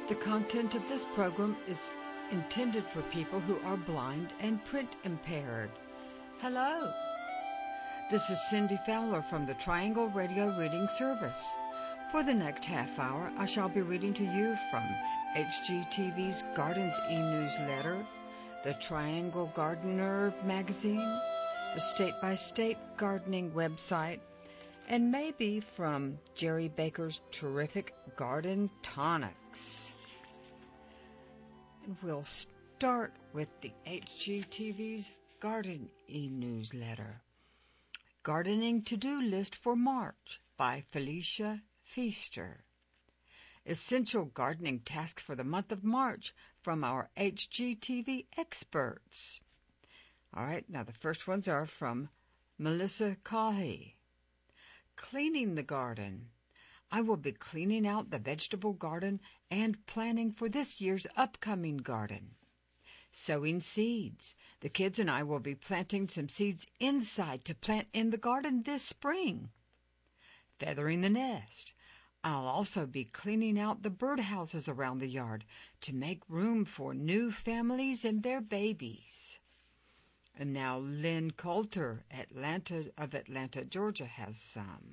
The content of this program is intended for people who are blind and print impaired. Hello. This is Cindy Fowler from the Triangle Radio Reading Service. For the next half hour, I shall be reading to you from HGTV's Gardens e-newsletter, the Triangle Gardener magazine, the State-by-State gardening website, and maybe from Jerry Baker's terrific garden tonics. And we'll start with the HGTV's Garden e-newsletter. Gardening To-Do List for March by Felicia Feaster. Essential gardening tasks for the month of March from our HGTV experts. All right, now the first ones are from Melissa Cahy. Cleaning the garden. I will be cleaning out the vegetable garden and planning for this year's upcoming garden. Sowing seeds. The kids and I will be planting some seeds inside to plant in the garden this spring. Feathering the nest. I'll also be cleaning out the birdhouses around the yard to make room for new families and their babies. And now Lynn Coulter of Atlanta, Georgia, has some.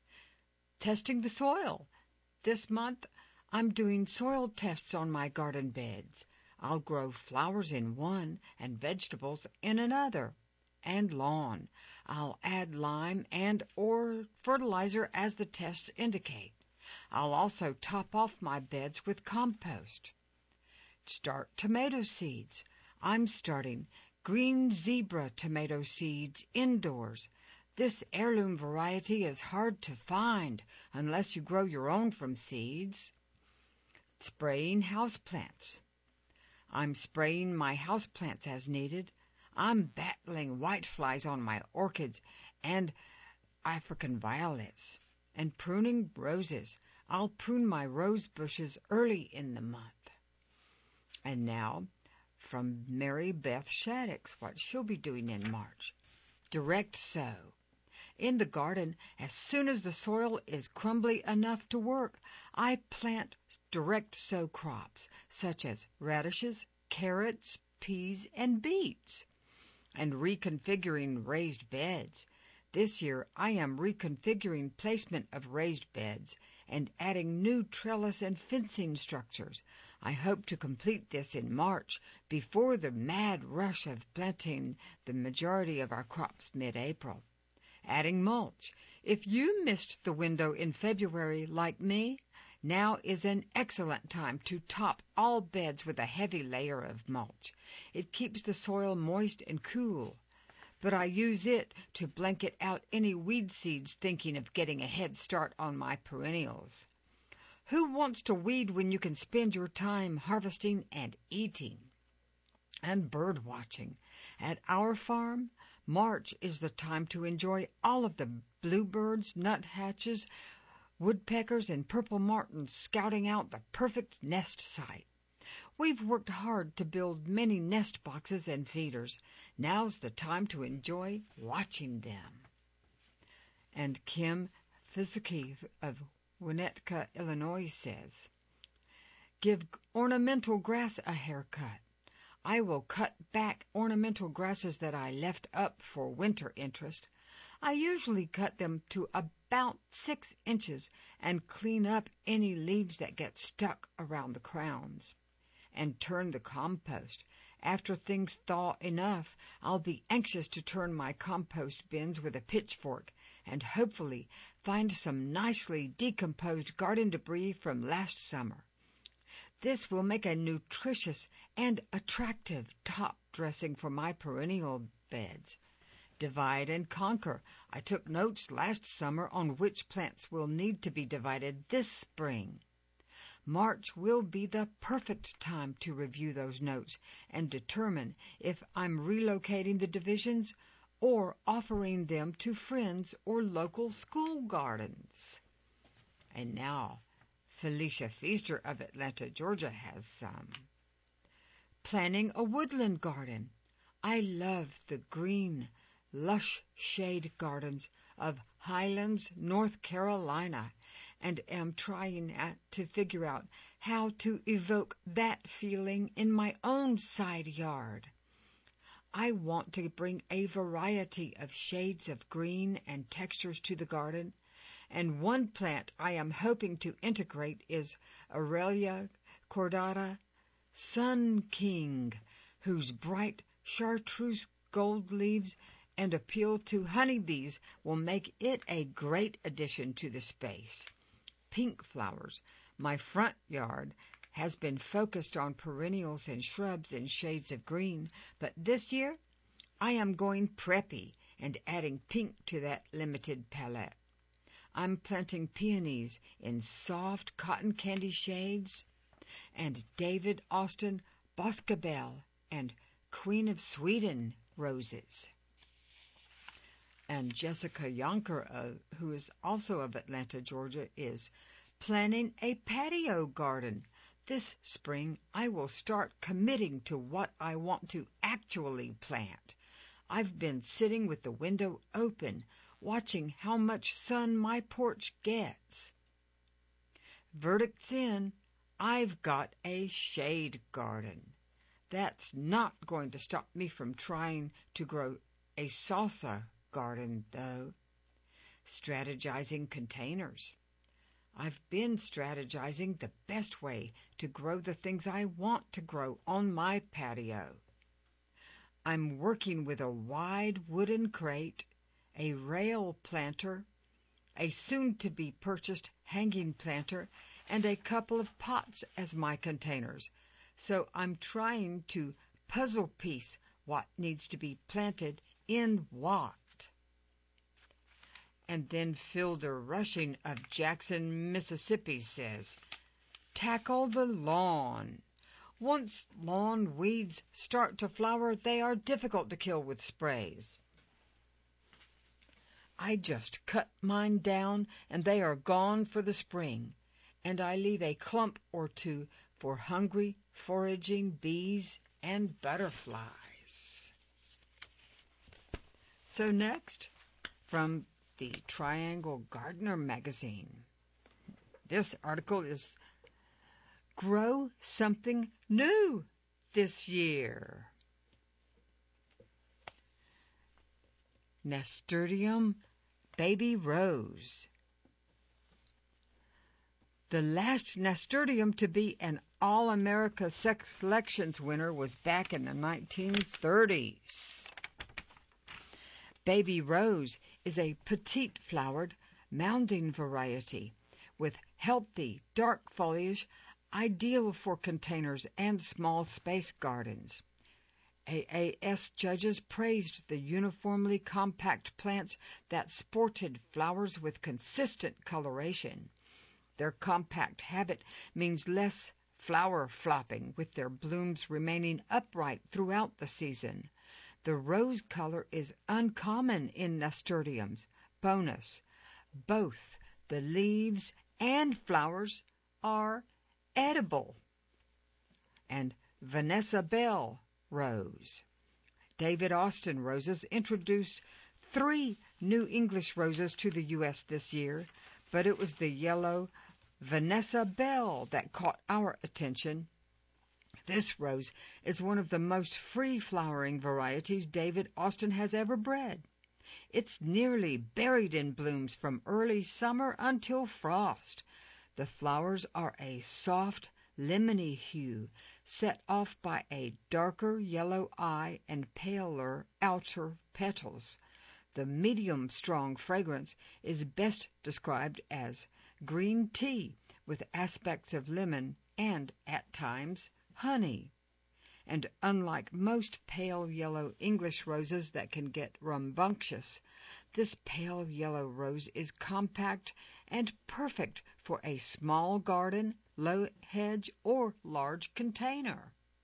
Testing the soil. This month, I'm doing soil tests on my garden beds. I'll grow flowers in one and vegetables in another, and lawn. I'll add lime and or fertilizer as the tests indicate. I'll also top off my beds with compost. Start tomato seeds. I'm starting green zebra tomato seeds indoors. This heirloom variety is hard to find unless you grow your own from seeds. Spraying houseplants. I'm spraying my houseplants as needed. I'm battling whiteflies on my orchids and African violets. And pruning roses. I'll prune my rose bushes early in the month. And now, from Mary Beth Shaddix, what she'll be doing in March. Direct sow. In the garden, as soon as the soil is crumbly enough to work, I plant direct sow crops, such as radishes, carrots, peas, and beets. And reconfiguring raised beds. This year, I am reconfiguring placement of raised beds and adding new trellis and fencing structures. I hope to complete this in March before the mad rush of planting the majority of our crops mid-April. Adding mulch. If you missed the window in February like me, now is an excellent time to top all beds with a heavy layer of mulch. It keeps the soil moist and cool, but I use it to blanket out any weed seeds thinking of getting a head start on my perennials. Who wants to weed when you can spend your time harvesting and eating? And bird watching. At our farm, March is the time to enjoy all of the bluebirds, nuthatches, woodpeckers, and purple martins scouting out the perfect nest site. We've worked hard to build many nest boxes and feeders. Now's the time to enjoy watching them. And Kim Fizicki of Winnetka, Illinois says, give ornamental grass a haircut. I will cut back ornamental grasses that I left up for winter interest. I usually cut them to about 6 inches and clean up any leaves that get stuck around the crowns. And turn the compost. After things thaw enough, I'll be anxious to turn my compost bins with a pitchfork and hopefully find some nicely decomposed garden debris from last summer. This will make a nutritious and attractive top dressing for my perennial beds. Divide and conquer. I took notes last summer on which plants will need to be divided this spring. March will be the perfect time to review those notes and determine if I'm relocating the divisions or offering them to friends or local school gardens. And now, Felicia Feaster of Atlanta, Georgia has some. Planning a woodland garden. I love the green, lush shade gardens of Highlands, North Carolina, and am trying to figure out how to evoke that feeling in my own side yard. I want to bring a variety of shades of green and textures to the garden, and one plant I am hoping to integrate is Aurelia cordata Sun King, whose bright chartreuse gold leaves and appeal to honeybees will make it a great addition to the space. Pink flowers. My front yard has been focused on perennials and shrubs in shades of green, but this year I am going preppy and adding pink to that limited palette. I'm planting peonies in soft cotton candy shades, and David Austin Boscabel and Queen of Sweden roses. And Jessica Yonker, who is also of Atlanta, Georgia, is planning a patio garden. This spring, I will start committing to what I want to actually plant. I've been sitting with the window open, watching how much sun my porch gets. Verdict's in, I've got a shade garden. That's not going to stop me from trying to grow a salsa garden, though. Strategizing containers. I've been strategizing the best way to grow the things I want to grow on my patio. I'm working with a wide wooden crate, a rail planter, a soon-to-be-purchased hanging planter, and a couple of pots as my containers. So I'm trying to puzzle piece what needs to be planted in what. And then Filder Rushing of Jackson, Mississippi says, tackle the lawn. Once lawn weeds start to flower, they are difficult to kill with sprays. I just cut mine down, and they are gone for the spring, and I leave a clump or two for hungry, foraging bees and butterflies. So next, from the Triangle Gardener magazine. This article is Grow Something New This Year. Nasturtium Baby Rose. The last nasturtium to be an All-America Selections winner was back in the 1930s. Baby Rose is a petite-flowered, mounding variety with healthy, dark foliage, ideal for containers and small space gardens. AAS judges praised the uniformly compact plants that sported flowers with consistent coloration. Their compact habit means less flower flopping, with their blooms remaining upright throughout the season. The rose color is uncommon in nasturtiums. Bonus, both the leaves and flowers are edible. And Vanessa Bell Rose. David Austin Roses introduced 3 new English roses to the U.S. this year, but it was the yellow Vanessa Bell that caught our attention. This rose is one of the most free-flowering varieties David Austin has ever bred. It's nearly buried in blooms from early summer until frost. The flowers are a soft, lemony hue, set off by a darker yellow eye and paler outer petals. The medium-strong fragrance is best described as green tea with aspects of lemon and, at times, honey. And unlike most pale yellow English roses that can get rambunctious, this pale yellow rose is compact and perfect for a small garden, low hedge, or large container.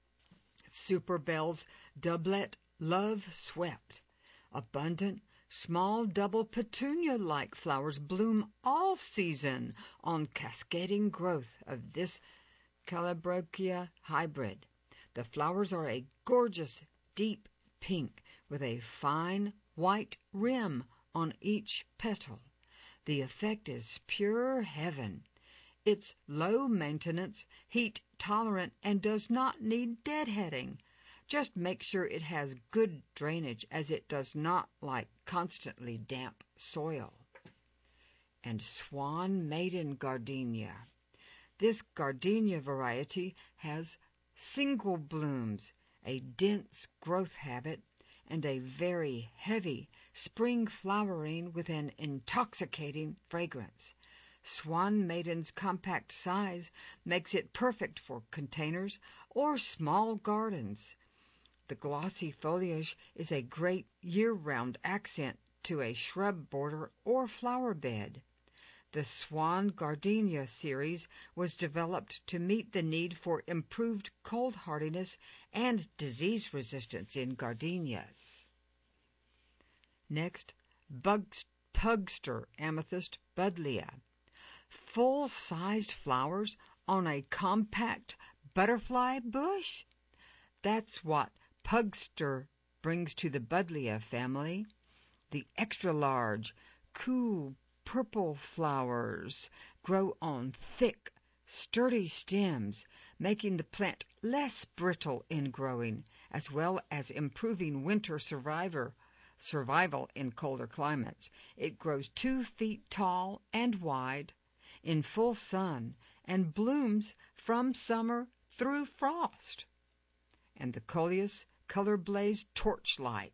Superbell's doublet Love Swept. Abundant, small double petunia-like flowers bloom all season on cascading growth of this Calibrachoa hybrid. The flowers are a gorgeous deep pink with a fine white rim on each petal. The effect is pure heaven. It's low maintenance, heat tolerant, and does not need deadheading. Just make sure it has good drainage, as it does not like constantly damp soil. And Swan Maiden Gardenia. This gardenia variety has single blooms, a dense growth habit, and a very heavy spring flowering with an intoxicating fragrance. Swan Maiden's compact size makes it perfect for containers or small gardens. The glossy foliage is a great year-round accent to a shrub border or flower bed. The Swan Gardenia series was developed to meet the need for improved cold hardiness and disease resistance in gardenias. Next, Pugster Amethyst Buddleia. Full-sized flowers on a compact butterfly bush? That's what Pugster brings to the Buddleia family. The extra-large, cool purple flowers grow on thick, sturdy stems, making the plant less brittle in growing, as well as improving winter survival in colder climates. It grows 2 feet tall and wide, in full sun, and blooms from summer through frost. And the coleus color blaze torchlight.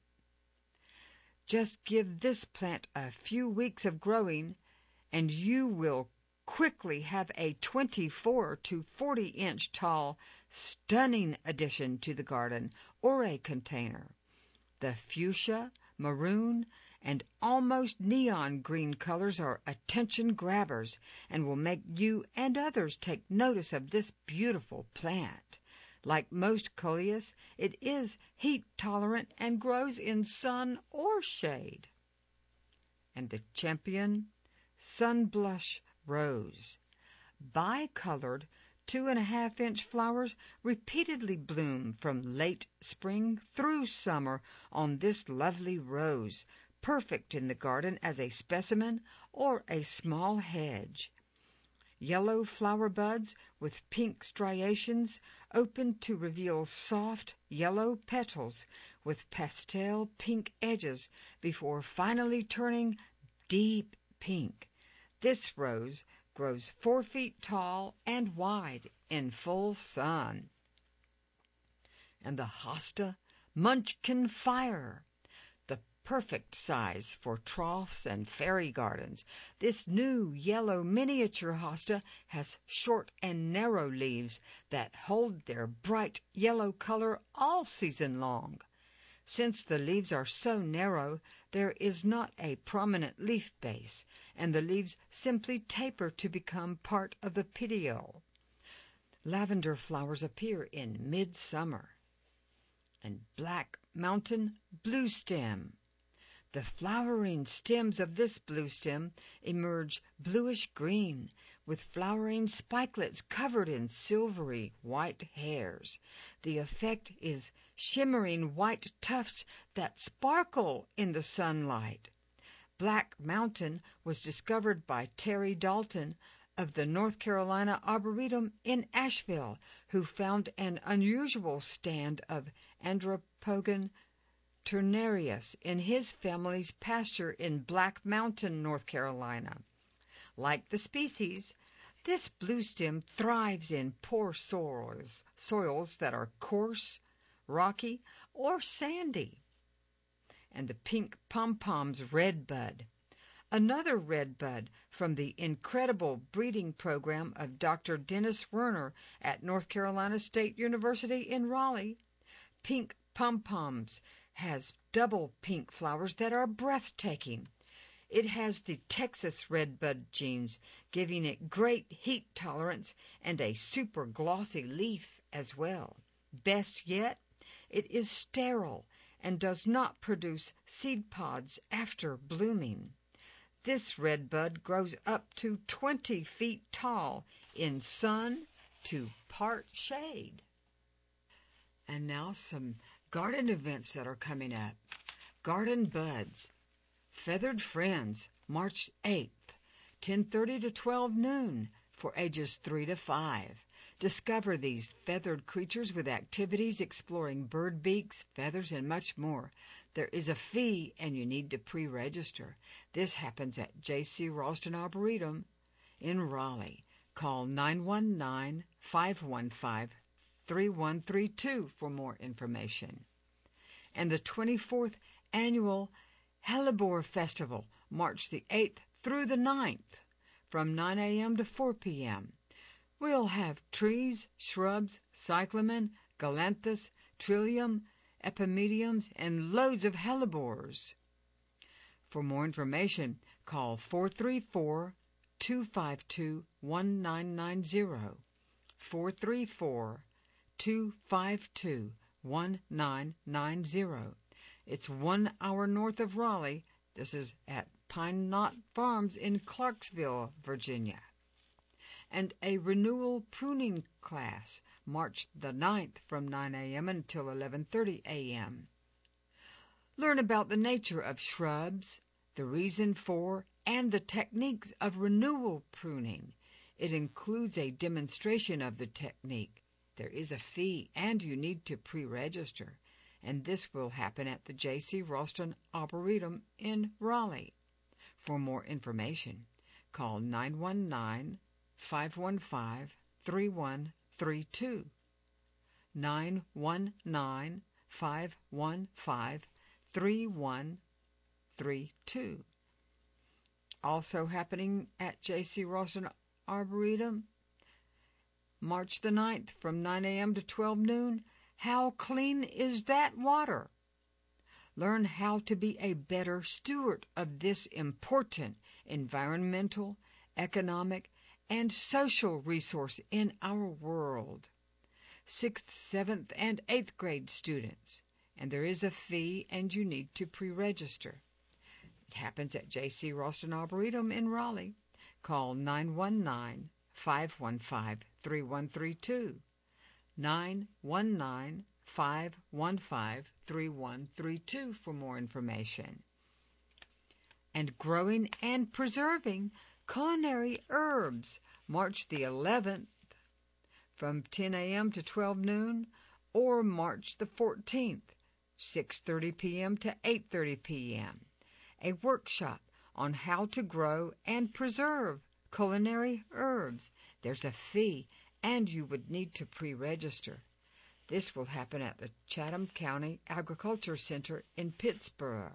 Just give this plant a few weeks of growing, and you will quickly have a 24 to 40-inch tall, stunning addition to the garden or a container. The fuchsia, maroon, and almost neon green colors are attention grabbers and will make you and others take notice of this beautiful plant. Like most coleus, it is heat tolerant and grows in sun or shade. And the champion Sunblush Rose. Bicolored 2.5-inch flowers repeatedly bloom from late spring through summer on this lovely rose, perfect in the garden as a specimen or a small hedge. Yellow flower buds with pink striations open to reveal soft yellow petals with pastel pink edges before finally turning deep pink. This rose grows 4 feet tall and wide in full sun. And the hosta Munchkin Fire, the perfect size for troughs and fairy gardens. This new yellow miniature hosta has short and narrow leaves that hold their bright yellow color all season long. Since the leaves are so narrow, there is not a prominent leaf base, and the leaves simply taper to become part of the petiole. Lavender flowers appear in midsummer. And Black Mountain Bluestem. The flowering stems of this bluestem emerge bluish-green, with flowering spikelets covered in silvery white hairs. The effect is shimmering white tufts that sparkle in the sunlight. Black Mountain was discovered by Terry Dalton of the North Carolina Arboretum in Asheville, who found an unusual stand of Andropogon turnarius in his family's pasture in Black Mountain, North Carolina. Like the species, this bluestem thrives in poor soils that are coarse, rocky, or sandy. And the pink pom-pom's redbud, another redbud from the incredible breeding program of Dr. Dennis Werner at North Carolina State University in Raleigh. Pink pom-poms has double pink flowers that are breathtaking. It has the Texas redbud genes, giving it great heat tolerance and a super glossy leaf as well. Best yet, it is sterile and does not produce seed pods after blooming. This redbud grows up to 20 feet tall in sun to part shade. And now some garden events that are coming up. Garden Buds. Feathered Friends, March 8th. 10:30 to 12 noon for ages 3 to 5. Discover these feathered creatures with activities exploring bird beaks, feathers, and much more. There is a fee, and you need to pre-register. This happens at J.C. Ralston Arboretum in Raleigh. Call 919-515-3132 for more information. And the 24th Annual Hellebore Festival, March the 8th through the 9th, from 9 a.m. to 4 p.m. We'll have trees, shrubs, cyclamen, galanthus, trillium, epimediums, and loads of hellebores. For more information, call 434-252-1990, 434-252-1990. It's 1 hour north of Raleigh. This is at Pine Knot Farms in Clarksville, Virginia. And a renewal pruning class, March the 9th from 9 a.m. until 11:30 a.m. Learn about the nature of shrubs, the reason for, and the techniques of renewal pruning. It includes a demonstration of the technique. There is a fee, and you need to pre-register. And this will happen at the J.C. Ralston Arboretum in Raleigh. For more information, call 919-515-3132, 919-515-3132. Also happening at J.C. Ralston Arboretum, March the 9th from 9 a.m. to 12 noon, How Clean Is That Water? Learn how to be a better steward of this important environmental, economic, and social resource in our world. 6th, 7th, and 8th grade students. And there is a fee, and you need to pre-register. It happens at J.C. Ralston Arboretum in Raleigh. Call 919-515-3132, 919-515-3132 for more information. And growing and preserving culinary herbs, March the 11th from 10 a.m. to 12 noon, or March the 14th, 6:30 p.m. to 8:30 p.m. A workshop on how to grow and preserve culinary herbs. There's a fee, and you would need to pre-register. This will happen at the Chatham County Agriculture Center in Pittsburgh.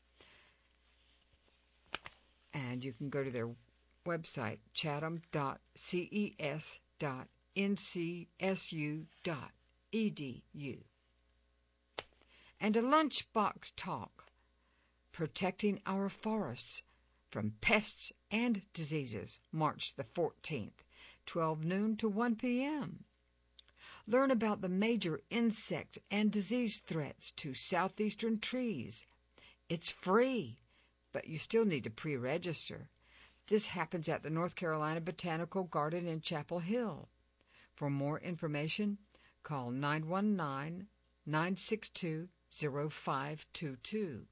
And you can go to their website, chatham.ces.ncsu.edu. And a lunchbox talk, Protecting Our Forests from Pests and Diseases, March the 14th, 12 noon to 1 p.m. Learn about the major insect and disease threats to southeastern trees. It's free, but you still need to pre-register. This happens at the North Carolina Botanical Garden in Chapel Hill. For more information, call 919-962-0522,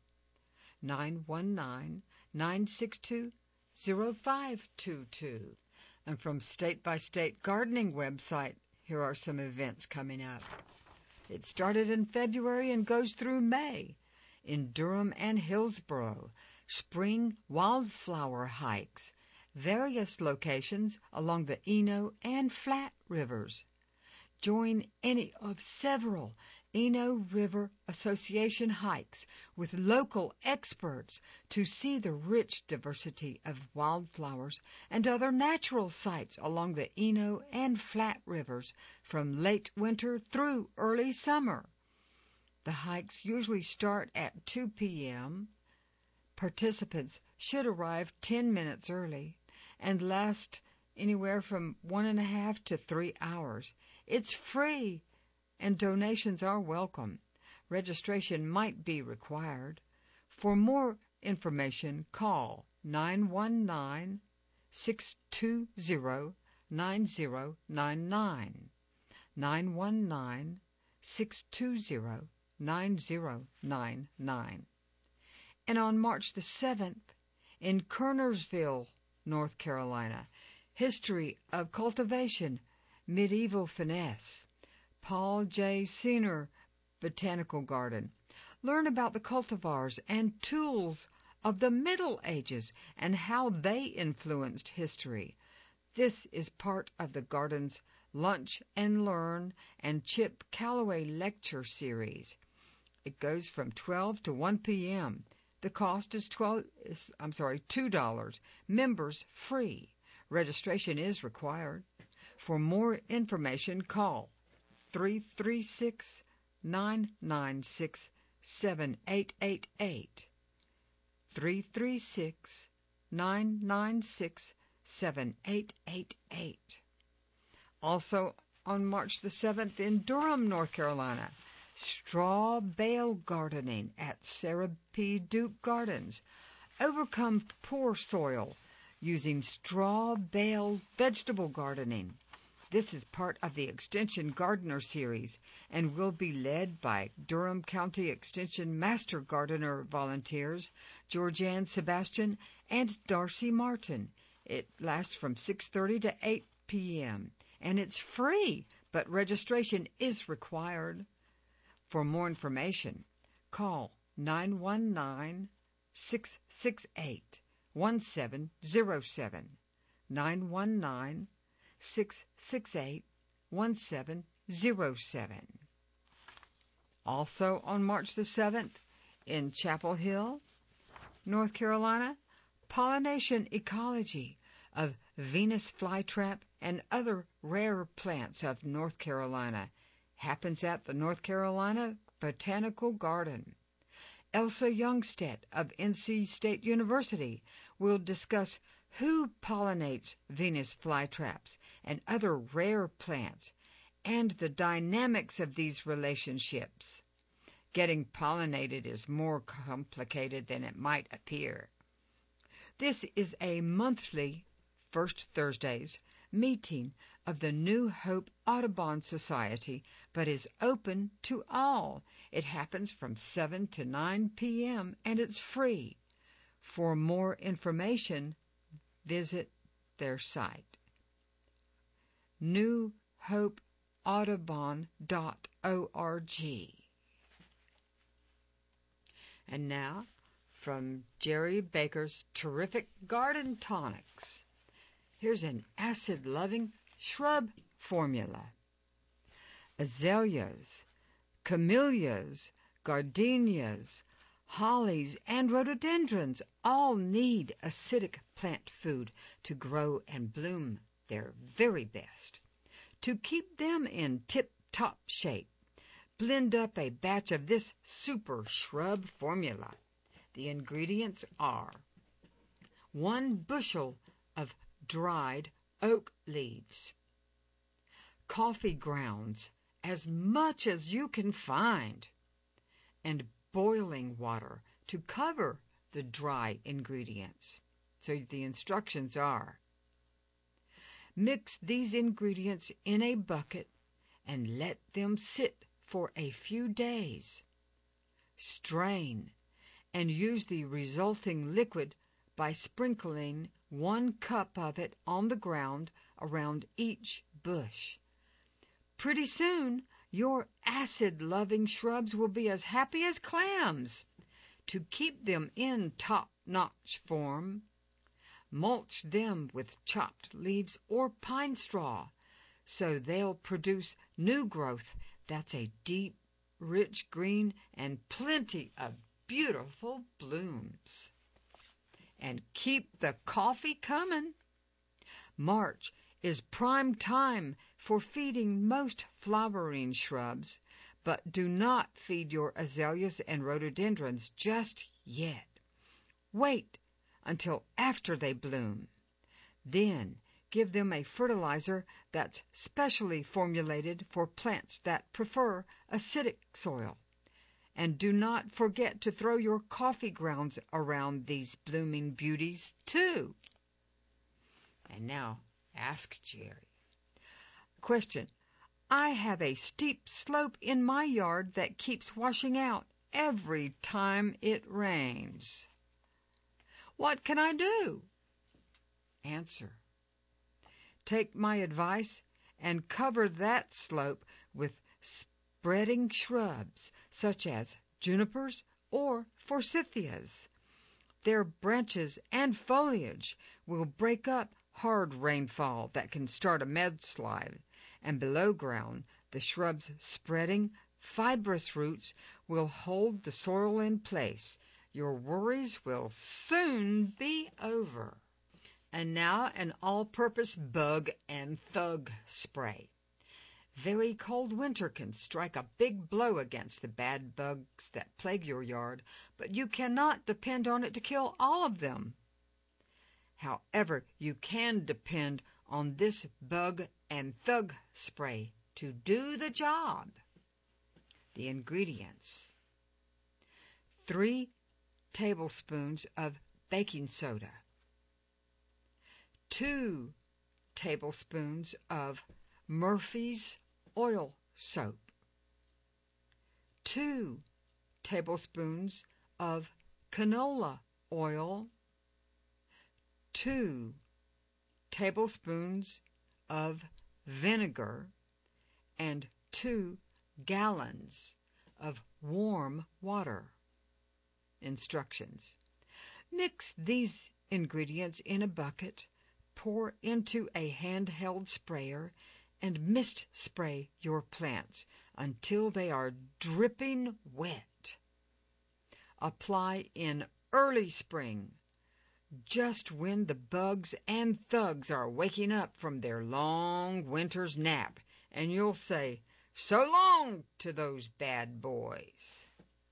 919-962-0522. And from State by State Gardening website, here are some events coming up. It started in February and goes through May. In Durham and Hillsborough, spring wildflower hikes, various locations along the Eno and Flat Rivers. Join any of several Eno River Association hikes with local experts to see the rich diversity of wildflowers and other natural sites along the Eno and Flat Rivers from late winter through early summer. The hikes usually start at 2 p.m. Participants should arrive 10 minutes early and last anywhere from 1.5 to 3 hours. It's free, and donations are welcome. Registration might be required. For more information, call 919-620-9099, 919-620-9099. And on March the 7th, in Kernersville, North Carolina. History of Cultivation, Medieval Finesse. Paul J. Senior Botanical Garden. Learn about the cultivars and tools of the Middle Ages and how they influenced history. This is part of the garden's Lunch and Learn and Chip Calloway lecture series. It goes from 12 to 1 p.m. The cost is $2. Members free. Registration is required. For more information, call 336-996-7888. 336-996-7888. Also on March the 7th in Durham, North Carolina, straw bale gardening at Sarah P. Duke Gardens. Overcome poor soil using straw bale vegetable gardening. This is part of the Extension Gardener series and will be led by Durham County Extension Master Gardener volunteers Georgianne Sebastian and Darcy Martin. It lasts from 6:30 to 8 p.m. and it's free, but registration is required. For more information, call 919-668-1707, 919-668-1707. Also on March the 7th, in Chapel Hill, North Carolina, pollination ecology of Venus flytrap and other rare plants of North Carolina happens at the North Carolina Botanical Garden. Elsa Youngstedt of NC State University will discuss who pollinates Venus flytraps and other rare plants and the dynamics of these relationships. Getting pollinated is more complicated than it might appear. This is a monthly, first Thursdays, meeting of the New Hope Audubon Society, but is open to all. It happens from 7 to 9 p.m. and it's free. For more information, visit their site, newhopeaudubon.org. And now, from Jerry Baker's terrific garden tonics, here's an acid-loving shrub formula. Azaleas, camellias, gardenias, hollies, and rhododendrons all need acidic plant food to grow and bloom their very best. To keep them in tip-top shape, blend up a batch of this super shrub formula. The ingredients are 1 bushel of dried oak leaves, coffee grounds, as much as you can find, and boiling water to cover the dry ingredients. So the instructions are: mix these ingredients in a bucket and let them sit for a few days. Strain and use the resulting liquid by sprinkling 1 cup of it on the ground around each bush. Pretty soon, your acid-loving shrubs will be as happy as clams. To keep them in top-notch form, mulch them with chopped leaves or pine straw, so they'll produce new growth that's a deep, rich green and plenty of beautiful blooms. And keep the coffee coming. March is prime time for feeding most flowering shrubs, but do not feed your azaleas and rhododendrons just yet. Wait until after they bloom. Then give them a fertilizer that's specially formulated for plants that prefer acidic soil. And do not forget to throw your coffee grounds around these blooming beauties, too. And now, ask Jerry. Question: I have a steep slope in my yard that keeps washing out every time it rains. What can I do? answer. Take my advice and cover that slope with spreading shrubs such as junipers or forsythias. Their branches and foliage will break up hard rainfall that can start a mudslide, and below ground the shrub's spreading, fibrous roots will hold the soil in place. Your worries will soon be over. And now an all-purpose bug and thug spray. Very cold winter can strike a big blow against the bad bugs that plague your yard, but you cannot depend on it to kill all of them. However, you can depend on this bug and thug spray to do the job. The ingredients: 3 tablespoons of baking soda, 2 tablespoons of Murphy's oil soap, 2 tablespoons of canola oil, 2 tablespoons of vinegar, and 2 gallons of warm water. Instructions: mix these ingredients in a bucket, pour into a handheld sprayer, and mist spray your plants until they are dripping wet. Apply in early spring, just when the bugs and thugs are waking up from their long winter's nap, and you'll say, "So long" to those bad boys.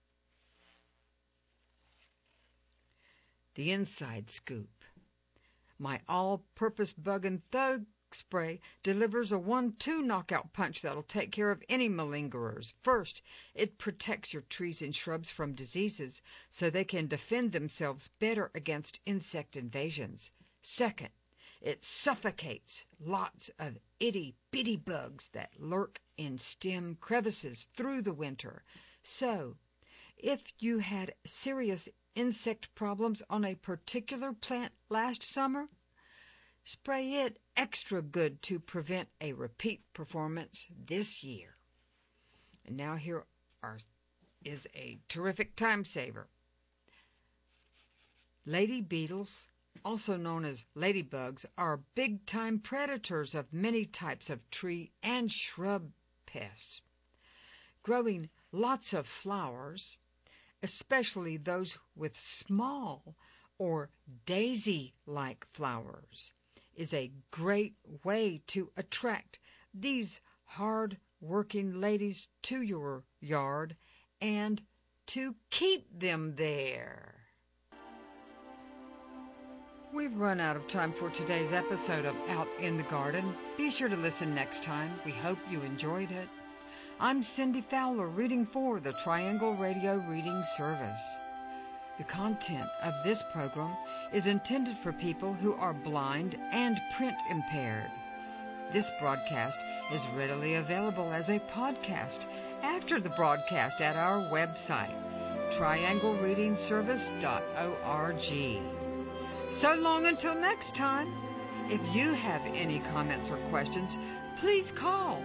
The inside scoop. My all-purpose bug and thug spray delivers a 1-2 knockout punch that'll take care of any malingerers. First, it protects your trees and shrubs from diseases so they can defend themselves better against insect invasions. Second, it suffocates lots of itty-bitty bugs that lurk in stem crevices through the winter. So, if you had serious insect problems on a particular plant last summer, spray it extra good to prevent a repeat performance this year. And now here is a terrific time saver. Lady beetles, also known as ladybugs, are big-time predators of many types of tree and shrub pests. Growing lots of flowers, especially those with small or daisy-like flowers, is a great way to attract these hard-working ladies to your yard and to keep them there. We've run out of time for today's episode of Out in the Garden. Be sure to listen next time. We hope you enjoyed it. I'm Cindy Fowler, reading for the Triangle Radio Reading Service. The content of this program is intended for people who are blind and print impaired. This broadcast is readily available as a podcast after the broadcast at our website, trianglereadingservice.org. So long until next time. If you have any comments or questions, please call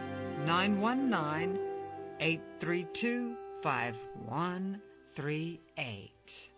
919-832-5138.